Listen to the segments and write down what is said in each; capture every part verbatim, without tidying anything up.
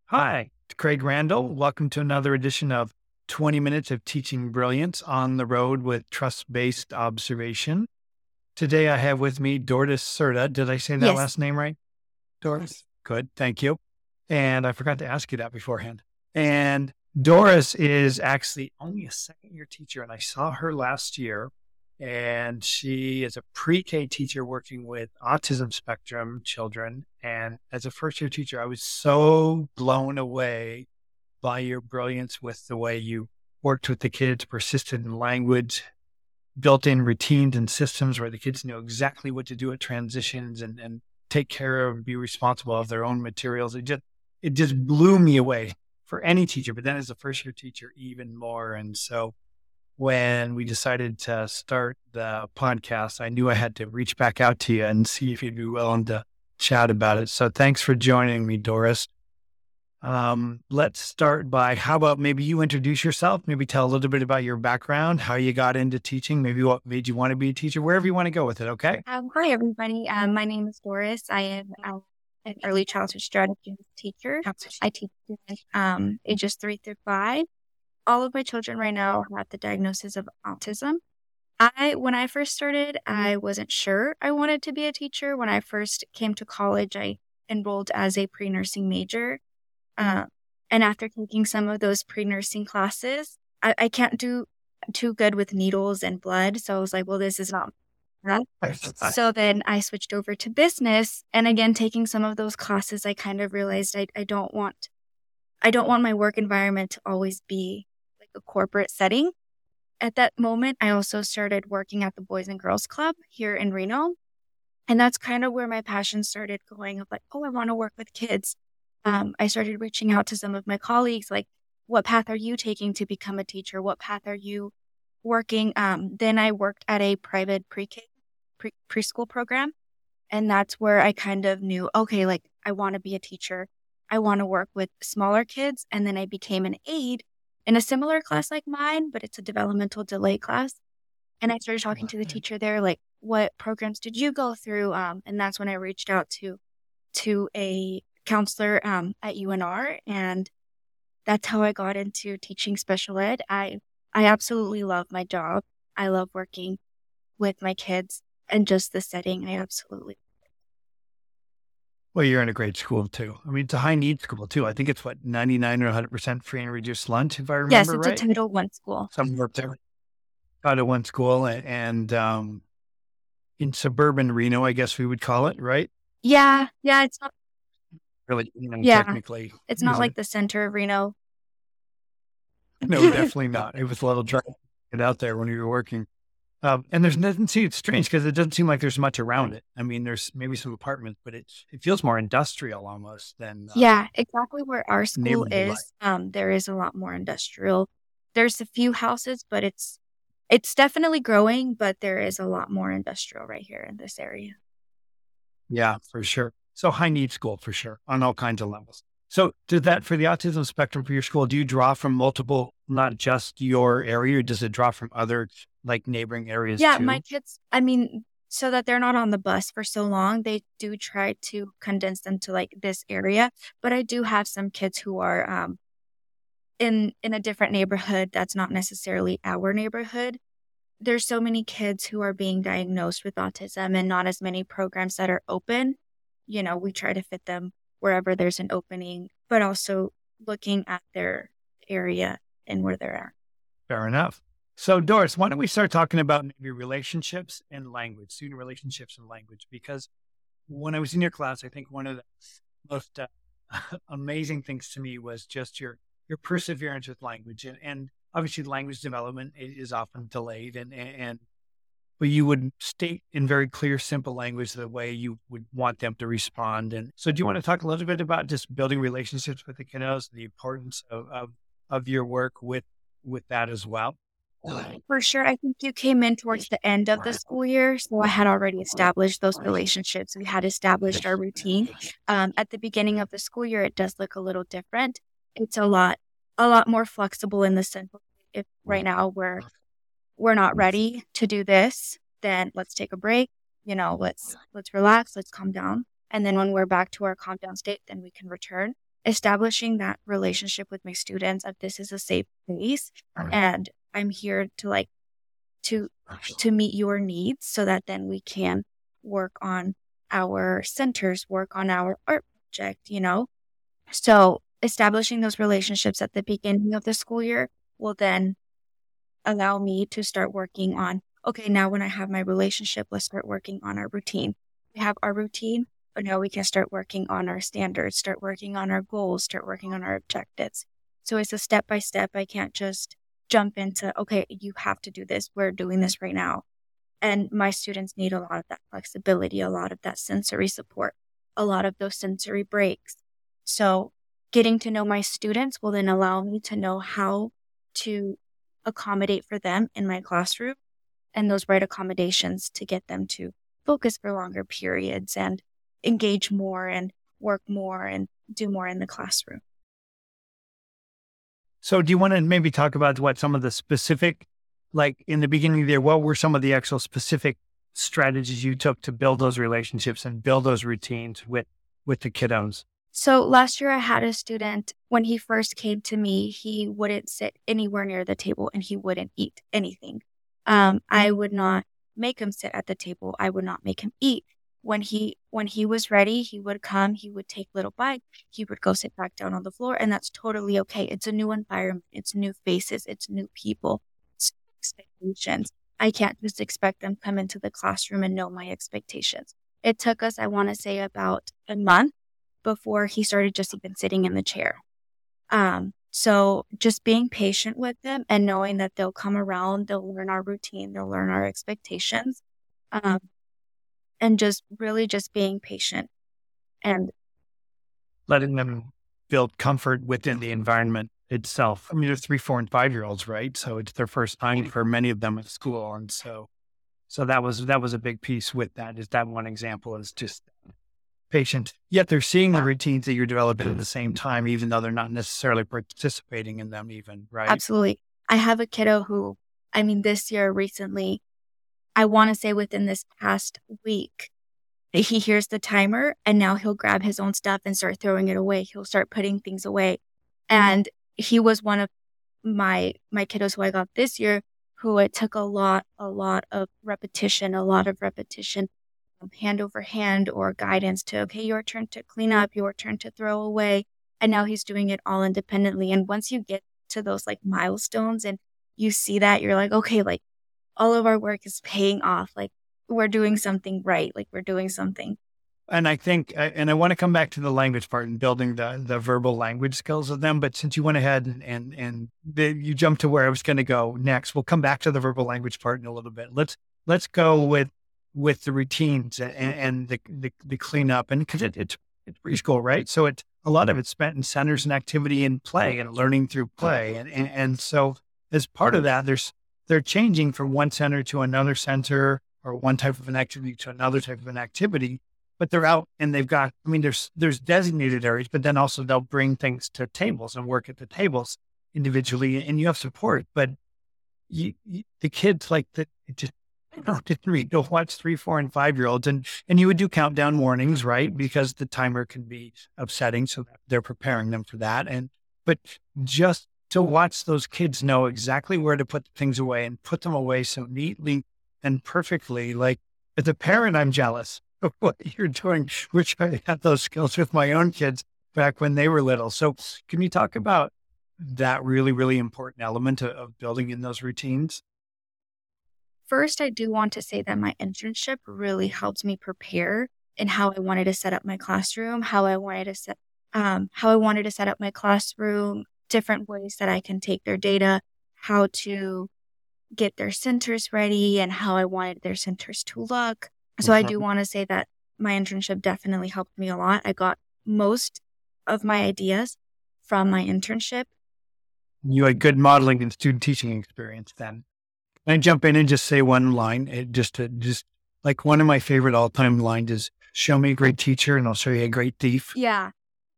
Hi, it's Craig Randall. Welcome to another edition of twenty Minutes of Teaching Brilliance on the Road with Trust-Based Observation. Today I have with me Doris Serta. Did I say that Yes. last name right? Doris? Good, thank you. And I forgot to ask you that beforehand. And Doris is actually only a second year teacher, and I saw her last year. And she is a pre-K teacher working with autism spectrum children. And as a first year teacher, I was so blown away by your brilliance with the way you worked with the kids, persisted in language, built in routines and systems where the kids know exactly what to do at transitions and, and take care of and be responsible of their own materials. It just, it just blew me away for any teacher, but then as a first year teacher, even more. And so when we decided to start the podcast, I knew I had to reach back out to you and see if you'd be willing to chat about it. So thanks for joining me, Doris. Um, let's start by, how about maybe you introduce yourself, maybe tell a little bit about your background, how you got into teaching, maybe what made you want to be a teacher, wherever you want to go with it. Okay. Um, hi, everybody. Um, my name is Doris. I am uh, an early childhood strategy teacher. I teach students um, ages three through five. All of my children right now have the diagnosis of autism. I, when I first started, I wasn't sure I wanted to be a teacher. When I first came to college, I enrolled as a pre-nursing major. Uh, and after taking some of those pre-nursing classes, I, I can't do too good with needles and blood. So I was like, well, this is not right. So then I switched over to business. And again, taking some of those classes, I kind of realized I, I don't want, I don't want my work environment to always be like a corporate setting. At that moment, I also started working at the Boys and Girls Club here in Reno. And that's kind of where my passion started going of like, oh, I want to work with kids. Um, I started reaching out to some of my colleagues, like, what path are you taking to become a teacher? What path are you working? Um, then I worked at a private pre-K, pre- preschool program. And that's where I kind of knew, okay, like, I want to be a teacher. I want to work with smaller kids. And then I became an aide in a similar class like mine, but it's a developmental delay class. And I started talking to the teacher there, like, what programs did you go through? Um, and that's when I reached out to to a counselor um, at U N R, and that's how I got into teaching special ed. I I absolutely love my job. I love working with my kids and just the setting. I absolutely. Well, you're in a great school too. I mean, it's a high need school too. I think it's what, ninety-nine or one hundred percent free and reduced lunch, if I Yes, remember it's a right. Title One school. Somewhere up there. Out of one school and, and um, in suburban Reno, I guess we would call it, right? Yeah, yeah, it's not. Really, you know, Yeah, technically, it's not is like it? the center of Reno. No, definitely not. It was a little dry to get out there when we were working. Um, and there's nothing, see, it's strange because it doesn't seem like there's much around it. I mean, there's maybe some apartments, but it's, it feels more industrial almost than uh, Yeah, exactly where our school neighborhood life. is. Um, there is a lot more industrial. There's a few houses, but it's it's definitely growing, but there is a lot more industrial right here in this area. Yeah, for sure. So high need school for sure on all kinds of levels. So did that for the autism spectrum for your school, do you draw from multiple, not just your area, or does it draw from other like neighboring areas Yeah, my too? kids, I mean, so that they're not on the bus for so long, they do try to condense them to like this area. But I do have some kids who are um in in a different neighborhood that's not necessarily our neighborhood. There's so many kids who are being diagnosed with autism and not as many programs that are open. You know, we try to fit them wherever there's an opening, but also looking at their area and where they're at. Fair enough. So Doris, why don't we start talking about maybe relationships and language, student relationships and language? Because when I was in your class, I think one of the most uh, amazing things to me was just your your perseverance with language, and, and obviously language development i- is often delayed, and and but you would state in very clear, simple language the way you would want them to respond. And so, do you want to talk a little bit about just building relationships with the kiddos, the importance of of, of your work with with that as well? For sure, I think you came in towards the end of the school year, so I had already established those relationships. We had established our routine. Um, at the beginning of the school year, it does look a little different. It's a lot, a lot more flexible in the sense of if right now we're we're not ready to do this, then let's take a break. You know, let's let's relax, let's calm down. And then when we're back to our calm down state, then we can return. establishing that relationship with my students of this is a safe place and I'm here to like to to meet your needs so that then we can work on our centers, work on our art project, you know? So establishing those relationships at the beginning of the school year will then allow me to start working on, okay, now when I have my relationship, let's start working on our routine. We have our routine, but now we can start working on our standards, start working on our goals, start working on our objectives. So it's a step by step. I can't just jump into, okay, you have to do this. We're doing this right now. And my students need a lot of that flexibility, a lot of that sensory support, a lot of those sensory breaks. So getting to know my students will then allow me to know how to accommodate for them in my classroom and those right accommodations to get them to focus for longer periods and engage more and work more and do more in the classroom. So do you want to maybe talk about what some of the specific, like in the beginning there, what were some of the actual specific strategies you took to build those relationships and build those routines with, with the kiddos? So last year I had a student, when he first came to me, he wouldn't sit anywhere near the table and he wouldn't eat anything. Um, I would not make him sit at the table. I would not make him eat. When he when he was ready, he would come, he would take little bites, he would go sit back down on the floor, and that's totally okay. It's a new environment, it's new faces, it's new people, it's expectations. I can't just expect them to come into the classroom and know my expectations. It took us, I want to say, about a month before he started just even sitting in the chair. Um, so just being patient with them and knowing that they'll come around, they'll learn our routine, they'll learn our expectations. Um, And just really just being patient and letting them build comfort within the environment itself. I mean, they're three, four, and five year olds, right? So it's their first time for many of them at school. And so, so that was, that was a big piece with that, is that one example is just patient. Yet they're seeing the routines that you're developing at the same time, even though they're not necessarily participating in them even, right? Absolutely. I have a kiddo who, I mean, this year recently, I want to say within this past week, he hears the timer and now he'll grab his own stuff and start throwing it away. He'll start putting things away. And he was one of my my kiddos who I got this year, who it took a lot, a lot of repetition, a lot of repetition, um, hand over hand or guidance to, okay, your turn to clean up, your turn to throw away. And now he's doing it all independently. And once you get to those like milestones and you see that, you're like, okay, like, all of our work is paying off. Like we're doing something right. Like we're doing something. And I think, and I want to come back to the language part and building the, the verbal language skills of them. But since you went ahead and, and, and the, you jumped to where I was going to go next, we'll come back to the verbal language part in a little bit. Let's, let's go with, with the routines and, and the, the, the cleanup. And cause it, it's, it's preschool, right? So it's a lot of it's spent in centers and activity and play and learning through play. And, and, and so as part of that, there's, they're changing from one center to another center or one type of an activity to another type of an activity, but they're out and they've got, I mean, there's, there's designated areas, but then also they'll bring things to tables and work at the tables individually and you have support, but you, you, the kids like that, just, you know, didn't read, they'll watch three, four and five year olds and, and you would do countdown warnings, right? Because the timer can be upsetting. So they're preparing them for that. And, but just to watch those kids know exactly where to put things away and put them away so neatly and perfectly. Like as a parent, I'm jealous of what you're doing, which I had those skills with my own kids back when they were little. So can you talk about that really, really important element of, of building in those routines? First, I do want to say that my internship really helped me prepare in how I wanted to set up my classroom, how I wanted to set, um, how I wanted to set up my classroom, different ways that I can take their data, how to get their centers ready and how I wanted their centers to look. So I do want to say that my internship definitely helped me a lot. I got most of my ideas from my internship. You had good modeling and student teaching experience then. Can I jump in and just say one line? It just to just like one of my favorite all time lines is show me a great teacher and I'll show you a great thief. Yeah.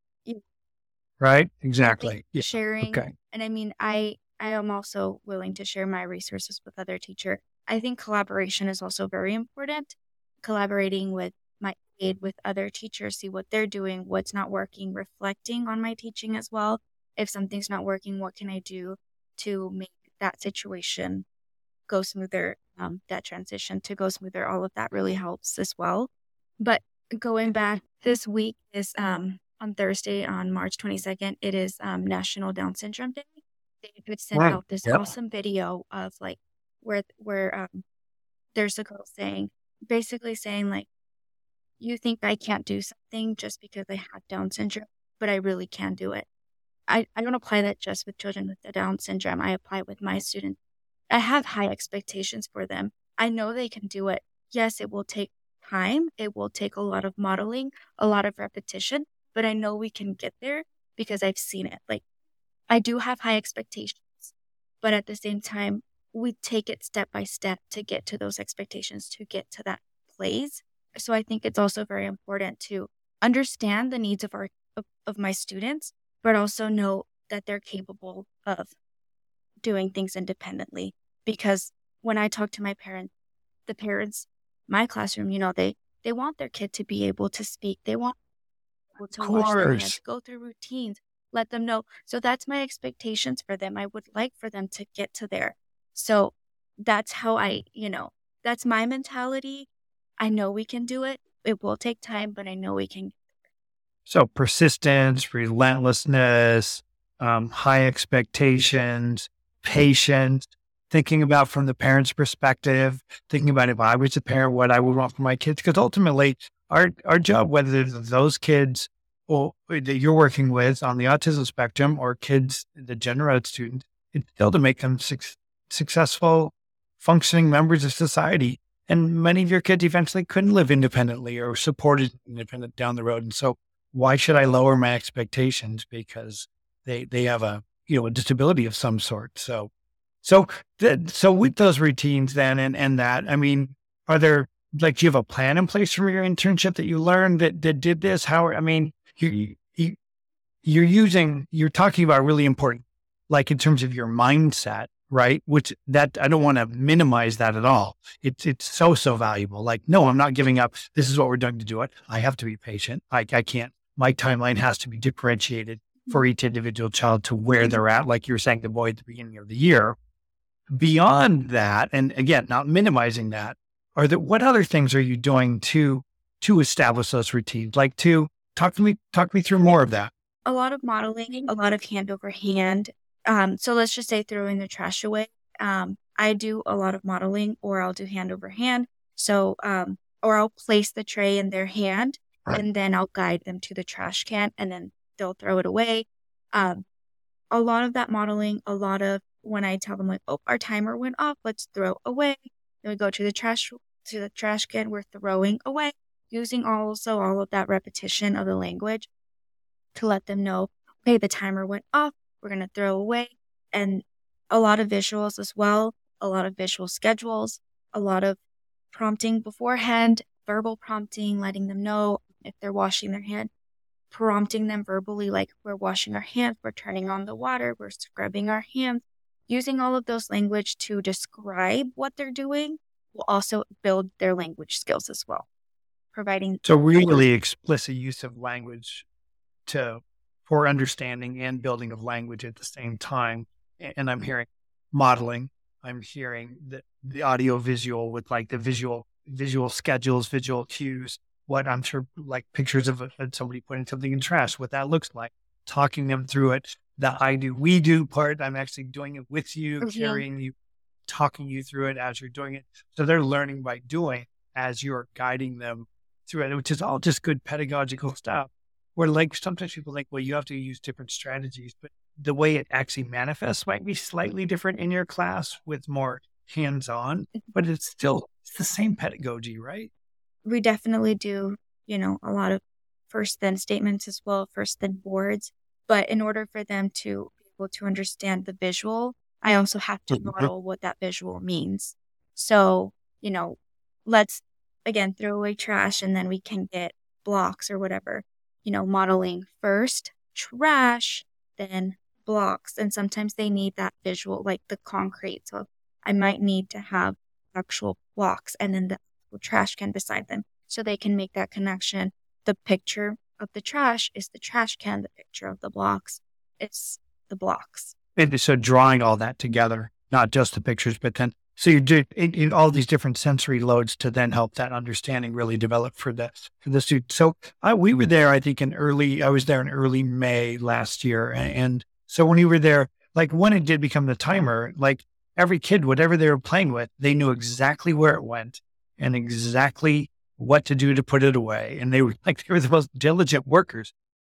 Right? Exactly. Yeah. Sharing. Okay. And I mean, I, I am also willing to share my resources with other teachers. I think collaboration is also very important. Collaborating with my aid with other teachers, see what they're doing, what's not working, reflecting on my teaching as well. If something's not working, what can I do to make that situation go smoother, um, that transition to go smoother? All of that really helps as well. But going back, this week is um, on Thursday, on March twenty-second, it is um, National Down Syndrome Day. They would send Right. out this Yep. awesome video of like where where um, there's a girl saying, basically saying like, you think I can't do something just because I have Down syndrome, but I really can do it. I, I don't apply that just with children with the Down syndrome. I apply it with my students. I have high expectations for them. I know they can do it. Yes, it will take time. It will take a lot of modeling, a lot of repetition, but I know we can get there because I've seen it. Like, I do have high expectations, but at the same time, we take it step by step to get to those expectations, to get to that place. So I think it's also very important to understand the needs of our of, of my students, but also know that they're capable of doing things independently. Because when I talk to my parents, the parents, my classroom, you know, they they want their kid to be able to speak. They want able Of to wash their hands, course. go through routines, let them know. So that's my expectations for them. I would like for them to get to there. So that's how I, you know, that's my mentality. I know we can do it. It will take time, but I know we can. So persistence, relentlessness, um, high expectations, patience, thinking about from the parent's perspective, thinking about if I was a parent, what I would want for my kids. Because ultimately, our our job, whether it's those kids or that you're working with on the autism spectrum or kids, the general ed students, it's still to make them suc- successful, functioning members of society. And many of your kids eventually couldn't live independently or supported independent down the road. And so why should I lower my expectations because they they have a you know a disability of some sort? So so th- so with those routines then and and that I mean, are there like do you have a plan in place from your internship that you learned that that did this? How I mean you you you're using you're talking about really important like in terms of your mindset, right? Which that I don't want to minimize that at all. It's it's so so valuable. Like no, I'm not giving up. This is what we're doing to do it. I have to be patient. I I can't my timeline has to be differentiated for each individual child to where they're at. Like you were saying, the boy at the beginning of the year. Beyond that, and again, not minimizing that, are there what other things are you doing to to establish those routines? Like to talk to me, talk me through more of that. A lot of modeling, a lot of hand over hand. Um, so let's just say throwing the trash away. Um, I do a lot of modeling, or I'll do hand over hand. So, um, or I'll place the tray in their hand, and then I'll guide them to the trash can, and then they'll throw it away. Um, a lot of that modeling, a lot of when I tell them like, oh, our timer went off, let's throw away. Then we go to the trash to the trash can, we're throwing away, using also all of that repetition of the language to let them know, okay, the timer went off, we're going to throw away. And a lot of visuals as well, a lot of visual schedules, a lot of prompting beforehand, verbal prompting, letting them know if they're washing their hand, prompting them verbally, like we're washing our hands, we're turning on the water, we're scrubbing our hands. Using all of those language to describe what they're doing will also build their language skills as well, providing. So really explicit use of language to for understanding and building of language at the same time. A- And I'm hearing modeling. I'm hearing the, the audio visual with like the visual visual schedules, visual cues. What I'm sure like pictures of, a- of somebody putting something in trash, what that looks like, talking them through it. The I do, we do part. I'm actually doing it with you, Mhm. carrying you, talking you through it as you're doing it. So they're learning by doing as you're guiding them through it, which is all just good pedagogical stuff. Where like sometimes people think, well, you have to use different strategies, but the way it actually manifests might be slightly different in your class with more hands-on, but it's still it's the same pedagogy, right? We definitely do, you know, a lot of first then statements as well, first then boards. But in order for them to be able to understand the visual, I also have to Mhm. model what that visual means. So, you know, let's again throw away trash and then we can get blocks or whatever, you know, modeling first trash, then blocks. And sometimes they need that visual, like the concrete. So I might need to have actual blocks and then the trash can beside them. so they can make that connection. The picture of the trash is the trash can. The picture of the blocks, it's the blocks. And so drawing all that together, not just the pictures, but then, so you do in, in all these different sensory loads to then help that understanding really develop for the, for the student. So I, we were there, I think in early, I was there in early May last year. And, and so when we were there, like when it did become the timer, like every kid, whatever they were playing with, they knew exactly where it went and exactly what to do to put it away. And they were like, they were the most diligent workers.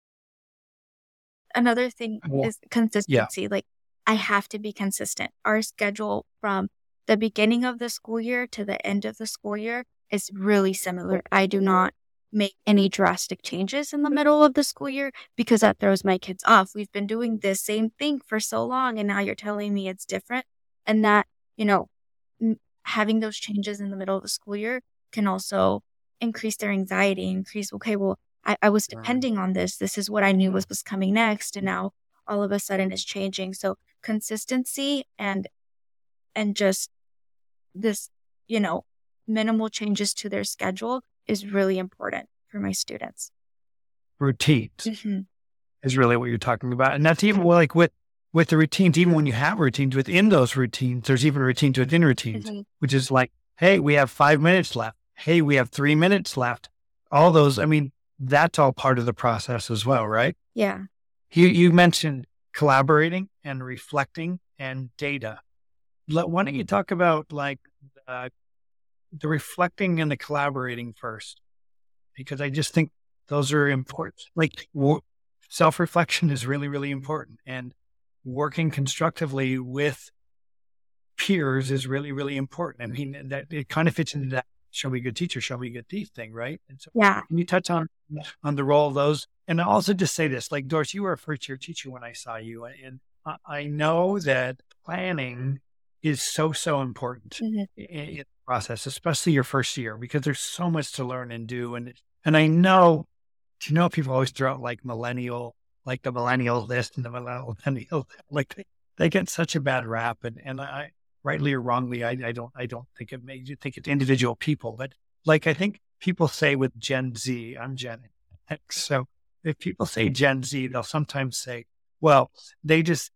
Another thing Well, is consistency. yeah. Like I have to be consistent. Our schedule from the beginning of the school year to the end of the school year is really similar. I do not make any drastic changes in the middle of the school year because that throws my kids off. We've been doing this same thing for so long and now you're telling me it's different. And that, you know, m- having those changes in the middle of the school year can also increase their anxiety, increase, okay, well, I, I was depending on this. This is what I knew was, was coming next. And now all of a sudden it's changing. So consistency and, and just this, you know, minimal changes to their schedule is really important for my students. Routines Mm-hmm. is really what you're talking about. And that's even like with, with the routines, even when you have routines within those routines, there's even routines within routines, Mm-hmm. which is like, hey, we have five minutes left. Hey, we have three minutes left. All those, I mean, that's all part of the process as well, right? Yeah. You, you mentioned collaborating and reflecting and data. Let, why don't you talk about like uh, the reflecting and the collaborating first? Because I just think those are important. Like w- self-reflection is really, really important. And working constructively with peers is really, really important. I mean, that it kind of fits into that show me a good teacher, show me a good thief thing, right? And so Yeah. can you touch on on the role of those? And also just say this, like, Doris, you were a first year teacher when I saw you. And I, I know that planning is so, so important Mm-hmm. in, in the process, especially your first year, because there's so much to learn and do. And and I know, you know, people always throw out like millennial, like the millennial this and the millennial, like they, they get such a bad rap. And, and I, rightly or wrongly, I, I don't, I don't think it made you think it's individual people, but like, I think people say with Gen Z, I'm Gen X. So if people say Gen Z, they'll sometimes say, well, they just,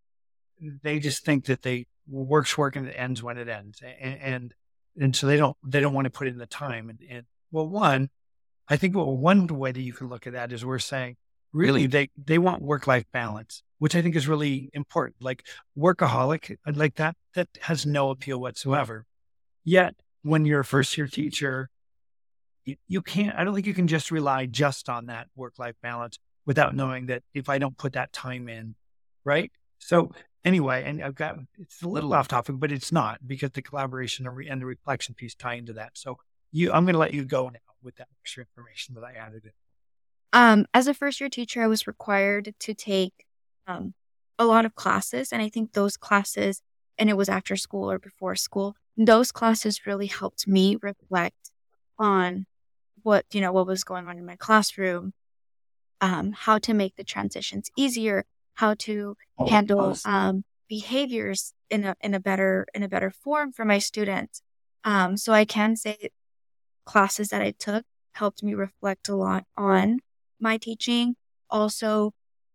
they just think that they work's work and it ends when it ends. And, and, and so they don't, they don't want to put in the time. And, and well, one, I think well, one way that you can look at that is we're saying, really, they, they want work-life balance, which I think is really important. Like workaholic, like that, that has no appeal whatsoever. Yet when you're a first-year teacher, you, you can't, I don't think you can just rely just on that work-life balance without knowing that if I don't put that time in, right? So anyway, and I've got, it's a little off topic, but it's not because the collaboration and, re, and the reflection piece tie into that. So you, I'm going to let you go now with that extra information that I added in. Um, as a first year teacher, I was required to take um, a lot of classes. And I think those classes, and it was after school or before school, those classes really helped me reflect on what, you know, what was going on in my classroom, um, how to make the transitions easier, how to handle um, behaviors in a in a better in a better form for my students. Um, so I can say classes that I took helped me reflect a lot on my teaching. Also,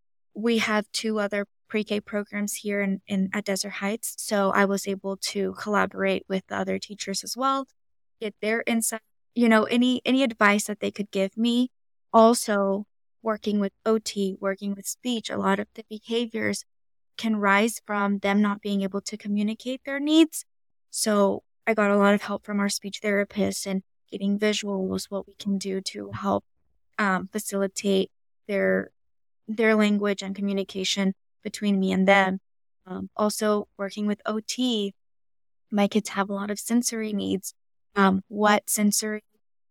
we have two other pre-K programs here in, in at Desert Heights. So I was able to collaborate with the other teachers as well, get their insight, you know, any any advice that they could give me. Also, working with O T, working with speech, a lot of the behaviors can rise from them not being able to communicate their needs. So I got a lot of help from our speech therapists and getting visuals, what we can do to help um, facilitate their their language and communication between me and them. Um, also working with O T, my kids have a lot of sensory needs. Um, what sensory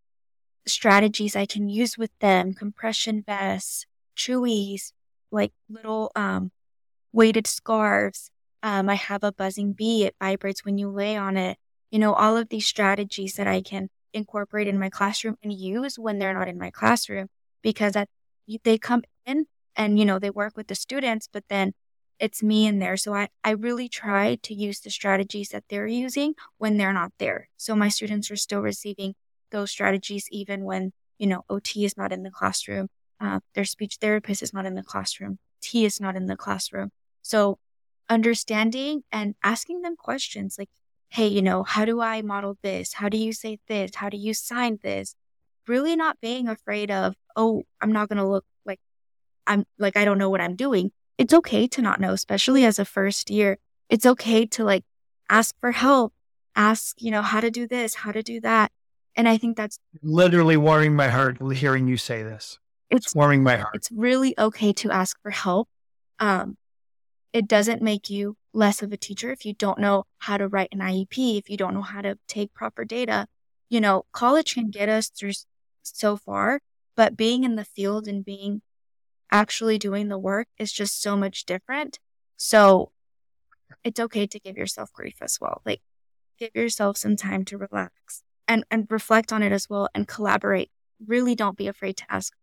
strategies I can use with them, compression vests, chewies, like little um, weighted scarves. Um, I have a buzzing bee. It vibrates when you lay on it. You know, all of these strategies that I can incorporate in my classroom and use when they're not in my classroom, because that, they come in and, you know, they work with the students, but then it's me in there. So I, I really try to use the strategies that they're using when they're not there. So my students are still receiving those strategies even when, you know, O T is not in the classroom. Uh, their speech therapist is not in the classroom. T is not in the classroom. So understanding and asking them questions like, hey, you know, how do I model this? How do you say this? How do you sign this? Really not being afraid of, oh, I'm not going to look like I'm like, I don't know what I'm doing. It's okay to not know, especially as a first year. It's okay to like ask for help, ask, you know, how to do this, how to do that. And I think that's literally warming my heart hearing you say this. It's, it's warming my heart. It's really okay to ask for help. Um, it doesn't make you less of a teacher if you don't know how to write an I E P, if you don't know how to take proper data. You know, college can get us through so far, but being in the field and being actually doing the work is just so much different. So it's okay to give yourself grief as well. Like, give yourself some time to relax and, and reflect on it as well and collaborate. Really don't be afraid to ask.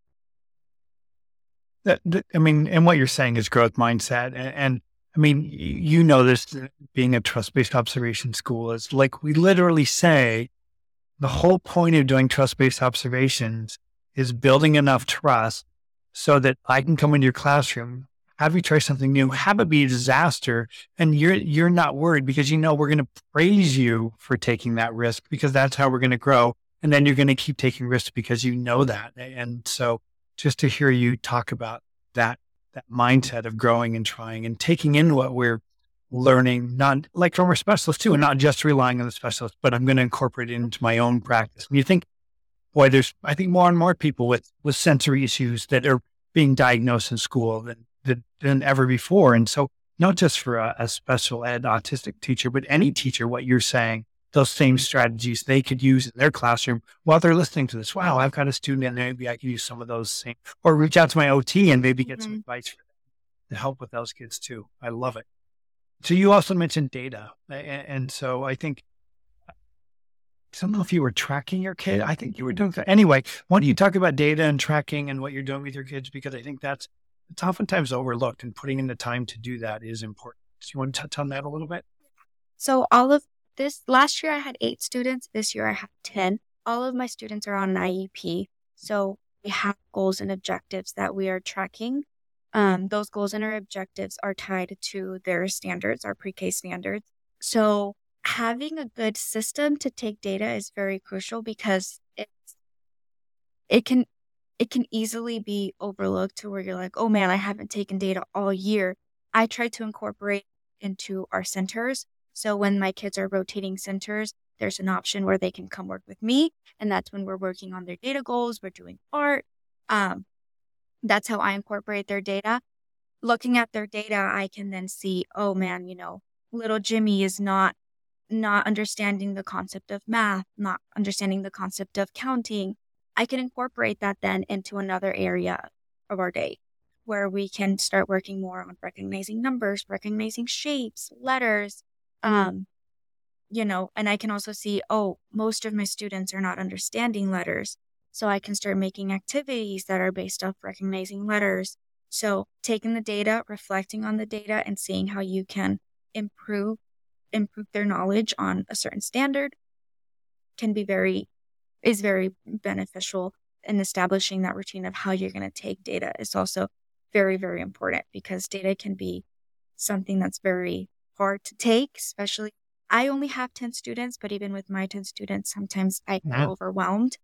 That, I mean, and what you're saying is growth mindset. And, and I mean, you know this, being a trust-based observation school is like, we literally say the whole point of doing trust-based observations is building enough trust so that I can come into your classroom, have you try something new, have it be a disaster, and you're you're not worried because you know we're going to praise you for taking that risk because that's how we're going to grow. And then you're going to keep taking risks because you know that. And so just to hear you talk about that, that mindset of growing and trying and taking in what we're learning, not like from our specialists too, and not just relying on the specialist, but I'm going to incorporate it into my own practice. And you think, boy, there's, I think more and more people with, with sensory issues that are being diagnosed in school than, than, than ever before. And so not just for a, a special ed autistic teacher, but any teacher, what you're saying, those same strategies they could use in their classroom while they're listening to this. Wow, I've got a student and maybe I can use some of those same, or reach out to my O T and maybe get mm-hmm. some advice for them to help with those kids too. I love it. So you also mentioned data. And, and so I think, I don't know if you were tracking your kid. I think you were doing that. Anyway, why don't you talk about data and tracking and what you're doing with your kids? Because I think that's, it's oftentimes overlooked, and putting in the time to do that is important. So you want to touch on that a little bit? So all of this, last year I had eight students. This year I have ten. All of my students are on an I E P. So we have goals and objectives that we are tracking. Um, those goals and our objectives are tied to their standards, our pre-K standards. So having a good system to take data is very crucial because it's, it can it can easily be overlooked to where you're like, oh man, I haven't taken data all year. I try to incorporate into our centers. So when my kids are rotating centers, there's an option where they can come work with me. And that's when we're working on their data goals. We're doing art. Um, that's how I incorporate their data. Looking at their data, I can then see, oh man, you know, little Jimmy is not not understanding the concept of math, not understanding the concept of counting. I can incorporate that then into another area of our day where we can start working more on recognizing numbers, recognizing shapes, letters, um, you know, and I can also see, oh, most of my students are not understanding letters. So I can start making activities that are based off recognizing letters. So taking the data, reflecting on the data, and seeing how you can improve improve their knowledge on a certain standard can be very, is very beneficial. In establishing that routine of how you're going to take data is also very, very important because data can be something that's very hard to take, especially I only have ten students, but even with my ten students, sometimes I get wow. overwhelmed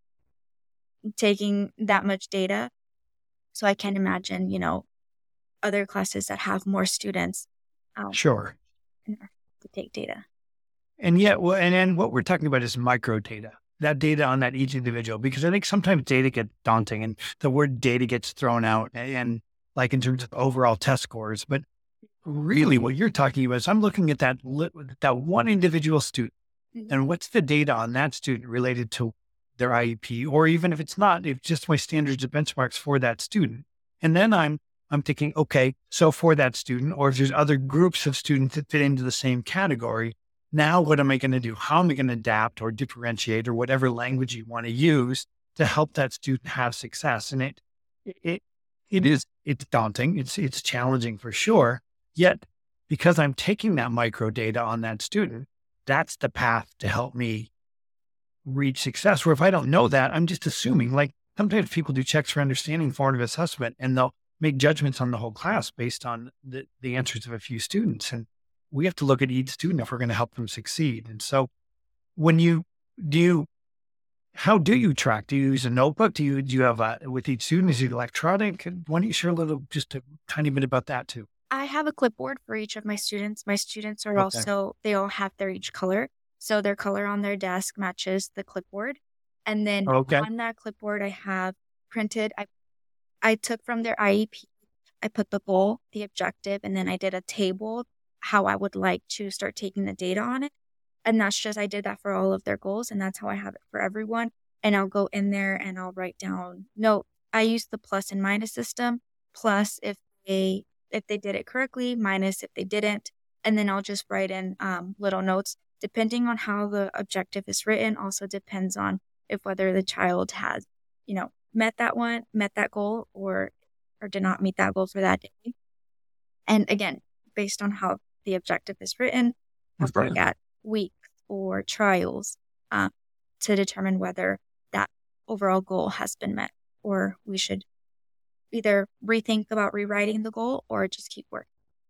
taking that much data. So I can't imagine, you know, other classes that have more students. Um, sure. To take data. And yet, well, and then what we're talking about is micro data, that data on that each individual, because I think sometimes data gets daunting and the word data gets thrown out and, and like in terms of overall test scores. But really what you're talking about is I'm looking at that, that one individual student mm-hmm. and what's the data on that student related to their I E P, or even if it's not, if just my standards and benchmarks for that student. And then I'm, I'm thinking, okay, so for that student, or if there's other groups of students that fit into the same category, now what am I going to do? How am I going to adapt or differentiate or whatever language you want to use to help that student have success? And it, it, it is, it's daunting. It's, it's challenging for sure. Yet, because I'm taking that micro data on that student, that's the path to help me reach success. Or if I don't know that, I'm just assuming, like sometimes people do checks for understanding formative assessment and they'll make judgments on the whole class based on the, the answers of a few students. And we have to look at each student if we're going to help them succeed. And so when you do you, how do you track? Do you use a notebook? Do you, do you have a, with each student, is it electronic? And why don't you share a little, just a tiny bit about that too? I have a clipboard for each of my students. My students are Okay. also, they all have their each color. So their color on their desk matches the clipboard. And then Okay. on that clipboard, I have printed, I, I took from their I E P, I put the goal, the objective, and then I did a table, how I would like to start taking the data on it. And that's just, I did that for all of their goals. And that's how I have it for everyone. And I'll go in there and I'll write down, no, I use the plus and minus system, plus if they, if they did it correctly, minus if they didn't. And then I'll just write in um, little notes. Depending on how the objective is written, also depends on if whether the child has, you know, met that one, met that goal, or or did not meet that goal for that day. And again, based on how the objective is written, I'll look at weeks or trials um, to determine whether that overall goal has been met, or we should either rethink about rewriting the goal or just keep working.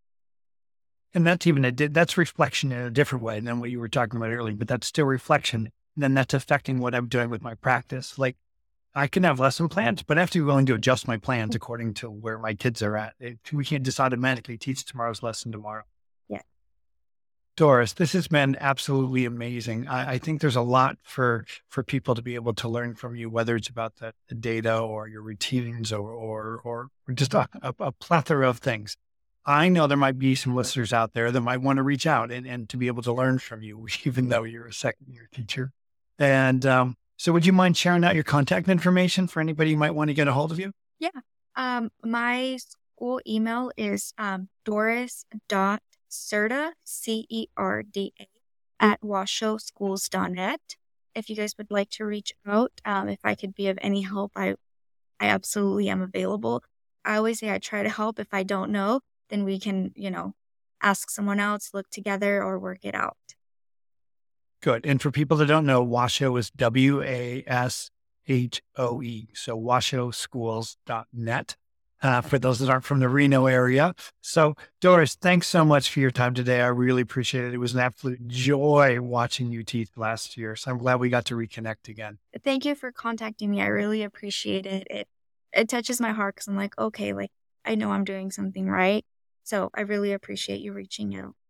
And that's even a, that's reflection in a different way than what you were talking about earlier, but that's still reflection. And then that's affecting what I'm doing with my practice. Like I can have lesson plans, but I have to be willing to adjust my plans according to where my kids are at. It, we can't just automatically teach tomorrow's lesson tomorrow. Yeah. Doris, this has been absolutely amazing. I, I think there's a lot for, for people to be able to learn from you, whether it's about the, the data or your routines or, or, or just a, a, a plethora of things. I know there might be some listeners out there that might want to reach out and, and to be able to learn from you, even though you're a second year teacher. And um, so would you mind sharing out your contact information for anybody who might want to get a hold of you? Yeah. Um, my school email is um, doris.cerda, C E R D A, at washoe schools dot net. If you guys would like to reach out, um, if I could be of any help, I, I absolutely am available. I always say I try to help. If I don't know, then we can, you know, ask someone else, look together, or work it out. Good. And for people that don't know, Washoe is W A S H O E. So washoe schools dot net uh, for those that aren't from the Reno area. So Doris, thanks so much for your time today. I really appreciate it. It was an absolute joy watching you teach last year. So I'm glad we got to reconnect again. Thank you for contacting me. I really appreciate it. It, it touches my heart because I'm like, okay, like I know I'm doing something right. So I really appreciate you reaching out.